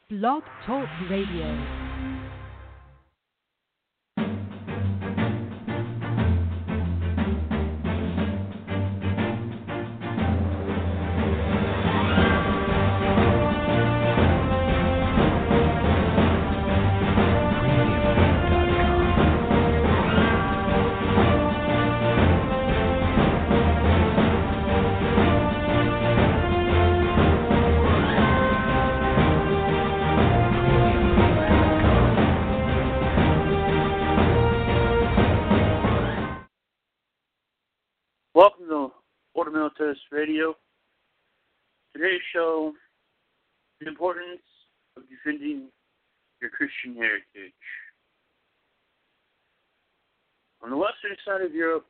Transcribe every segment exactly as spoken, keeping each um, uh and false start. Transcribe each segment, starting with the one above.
Blog Talk Radio. Welcome to Order Radio. Today's show, the importance of defending your Christian heritage. On the western side of Europe,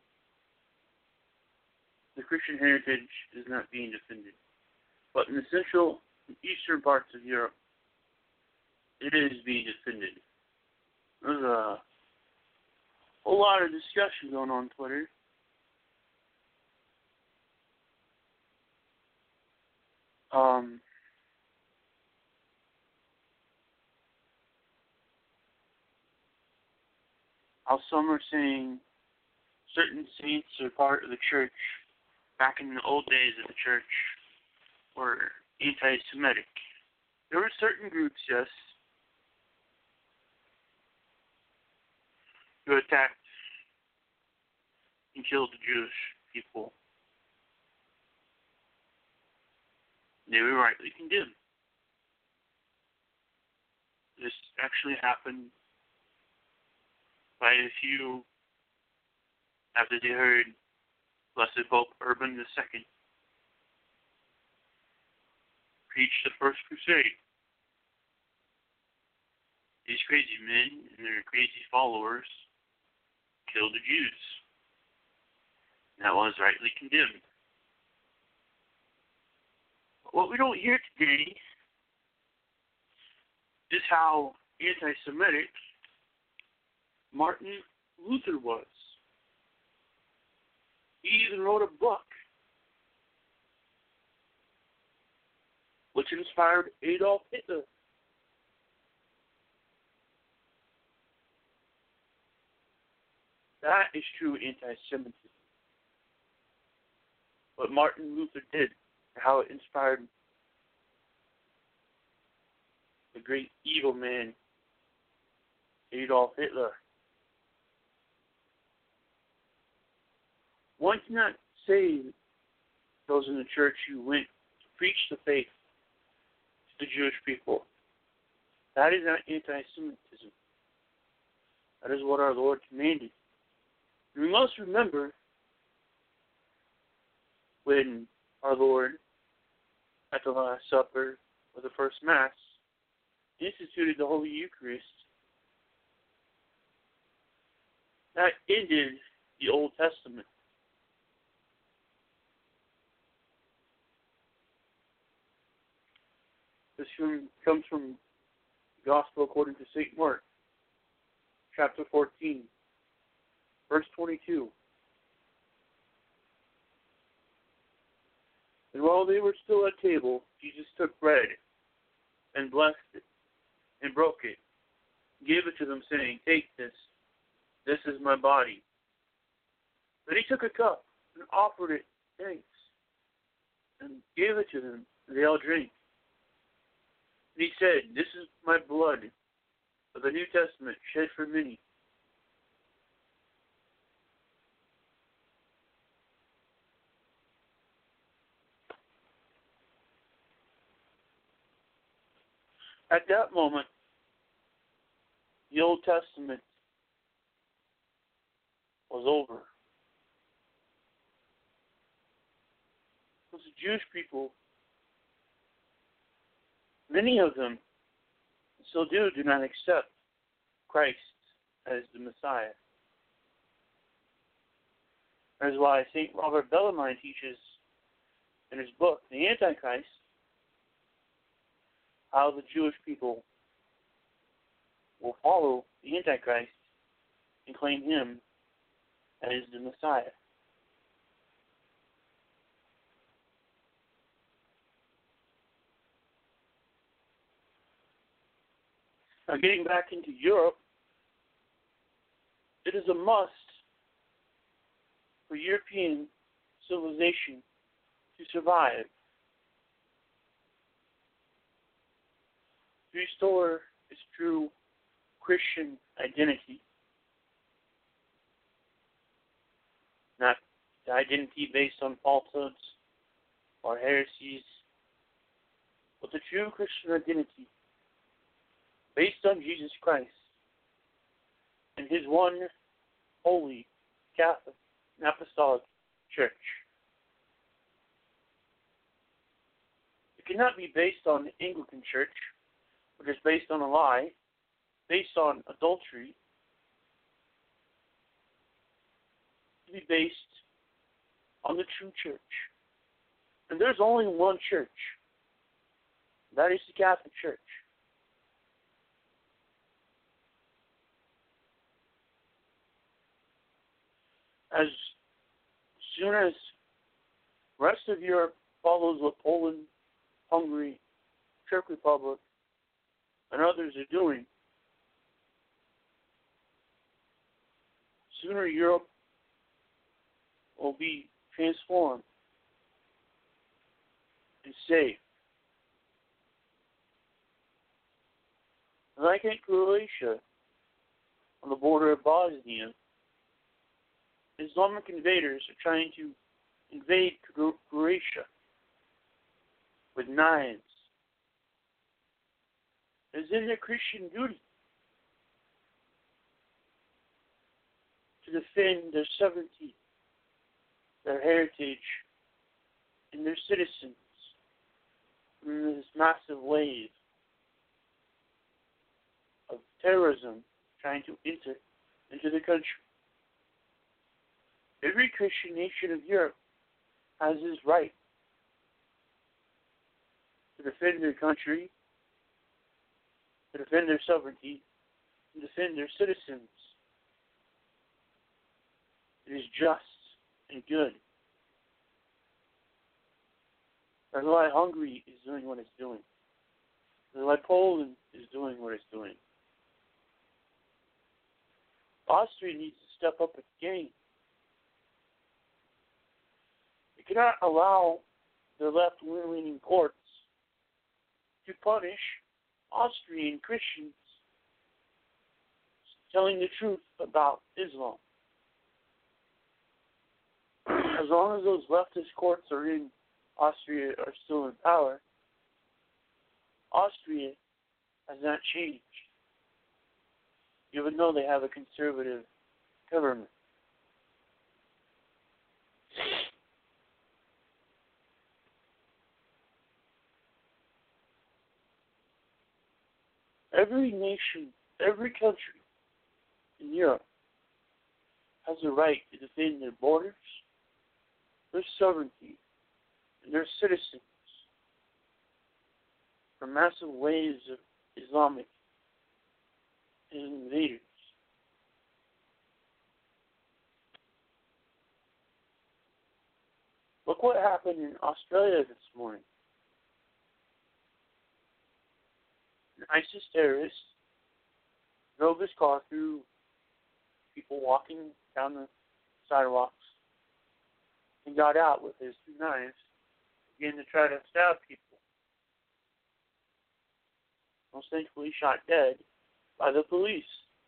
the Christian heritage is not being defended. But in the central and eastern parts of Europe, it is being defended. There's a whole lot of discussion going on Twitter. Um, how some are saying certain saints are part of the church back in the old days of the church were anti-Semitic. There were certain groups, yes, who attacked and killed the Jewish people. They were rightly condemned. This actually happened by a few after they heard Blessed Pope Urban the Second preach the First Crusade. These crazy men and their crazy followers killed the Jews. That was rightly condemned. What we don't hear today is how anti-Semitic Martin Luther was. He even wrote a book which inspired Adolf Hitler. That is true anti-Semitism. What Martin Luther did, how it inspired the great evil man, Adolf Hitler. One cannot say those in the church who went to preach the faith to the Jewish people. That is not anti-Semitism. That is what our Lord commanded. And we must remember when our Lord, at the Last Supper, or the first Mass, instituted the Holy Eucharist, that ended the Old Testament. This comes from the Gospel according to Saint Mark, chapter fourteen, verse twenty-two. And while they were still at table, Jesus took bread and blessed it and broke it, and gave it to them, saying, "Take this, this is my body." Then he took a cup and offered it thanks and gave it to them, and they all drank. And he said, "This is my blood of the New Testament, shed for many." At that moment, the Old Testament was over. Because the Jewish people, many of them still do, do not accept Christ as the Messiah. That is why Saint Robert Bellarmine teaches in his book, The Antichrist, how the Jewish people will follow the Antichrist and claim him as the Messiah. Now, getting back into Europe, it is a must for European civilization to survive, to restore its true Christian identity, not the identity based on falsehoods or heresies, but the true Christian identity based on Jesus Christ and His one holy Catholic and Apostolic Church. It cannot be based on the Anglican Church, which is based on a lie, based on adultery. To be based on the true church. And there's only one church. That is the Catholic Church. As soon as the rest of Europe follows what Poland, Hungary, Czech Republic, and others are doing, sooner Europe will be transformed and safe. Like in Croatia, on the border of Bosnia, Islamic invaders are trying to invade Croatia with knives. It is in their Christian duty to defend their sovereignty, their heritage, and their citizens from this massive wave of terrorism trying to enter into the country. Every Christian nation of Europe has this right to defend their country, to defend their sovereignty, and defend their citizens. It is just and good. That's why Hungary is doing what it's doing. That's why Poland is doing what it's doing. Austria needs to step up its game. It cannot allow the left-leaning courts to punish Austrian Christians telling the truth about Islam. As long as those leftist courts are in Austria are still in power, Austria has not changed, even though they have a conservative government. Every nation, every country in Europe has a right to defend their borders, their sovereignty, and their citizens from massive waves of Islamic invaders. Look what happened in Australia this morning. An ISIS terrorist drove his car through people walking down the sidewalks and got out with his two knives, began to try to stab people. Was thankfully shot dead by the police.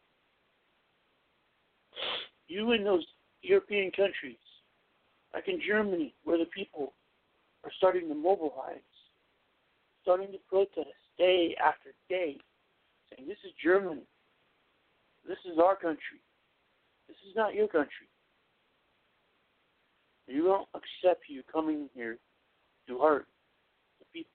You in those European countries, like in Germany, where the people are starting to mobilize, starting to protest day after day, saying, this is Germany. This is our country. This is not your country. We won't accept you coming here to hurt the people.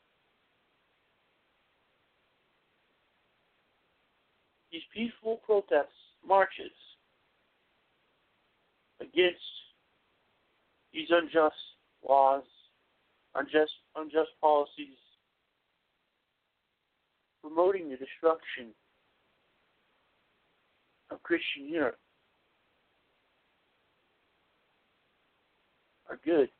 These peaceful protests, marches against these unjust laws, unjust, unjust policies, promoting the destruction of Christian Europe, are good.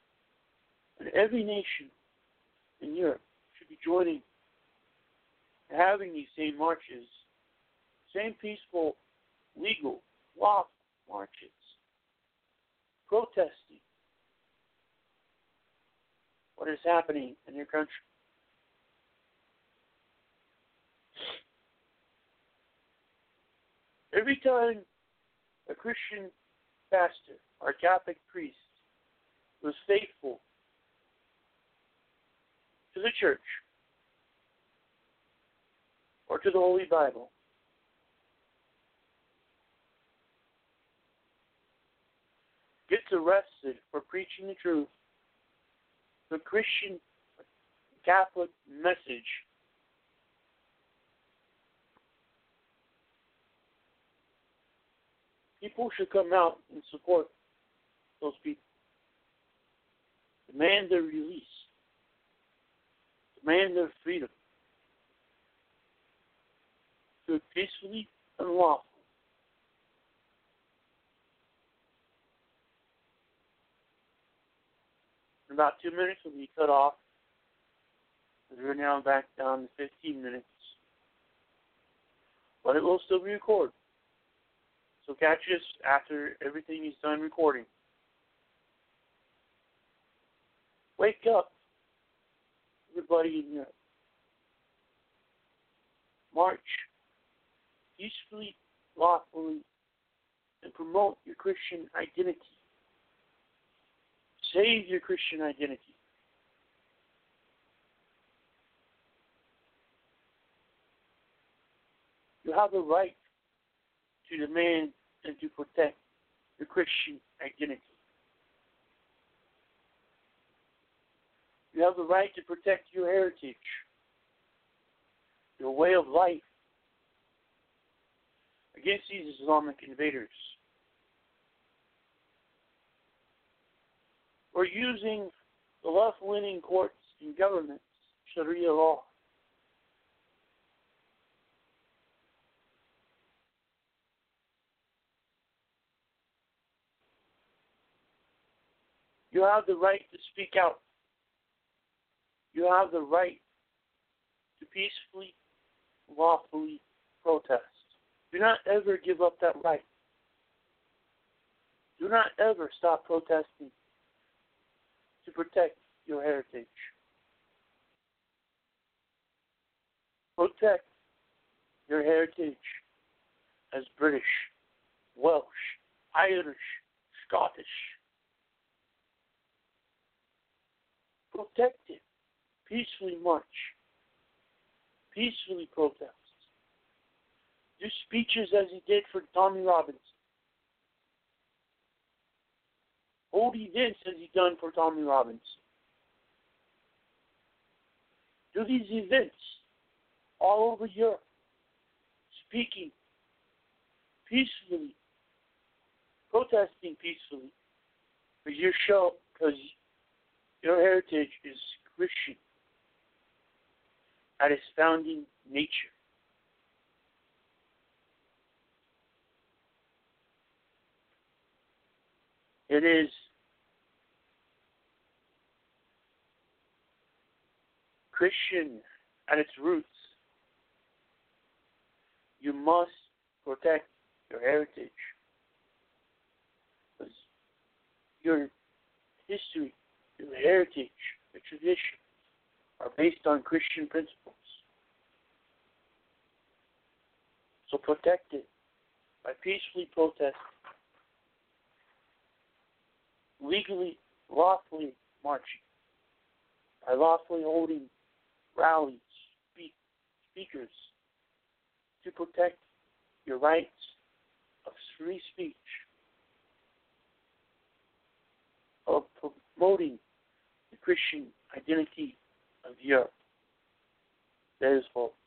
And every nation in Europe should be joining having these same marches, same peaceful, legal, lawful marches, protesting what is happening in your country. Every time a Christian pastor or Catholic priest was faithful to the church or to the Holy Bible, gets arrested for preaching the truth, the Christian Catholic message, people should come out and support those people. Demand their release. Demand their freedom. Do it peacefully and lawfully. In about two minutes will be cut off. We're now back down to fifteen minutes. But it will still be recorded. So catch us after everything is done recording. Wake up, everybody in Europe. March peacefully, lawfully, and promote your Christian identity. Save your Christian identity. You have the right to demand and to protect your Christian identity. You have the right to protect your heritage, your way of life, against these Islamic invaders. We're using the left-leaning courts and governments, Sharia law. You have the right to speak out. You have the right to peacefully, lawfully protest. Do not ever give up that right. Do not ever stop protesting to protect your heritage. Protect your heritage as British, Welsh, Irish, Scottish. Protect it. Peacefully march. Peacefully protest. Do speeches as he did for Tommy Robinson. Hold events as he done for Tommy Robinson. Do these events all over Europe, speaking peacefully, protesting peacefully, because your show, because your heritage is Christian at its founding nature. It is Christian at its roots. You must protect your heritage. Because your history, your heritage, your traditions are based on Christian principles. So protect it by peacefully protesting, legally, lawfully marching, by lawfully holding rallies, speak, speakers, to protect your rights of free speech, of promoting the Christian identity of Europe. That is false.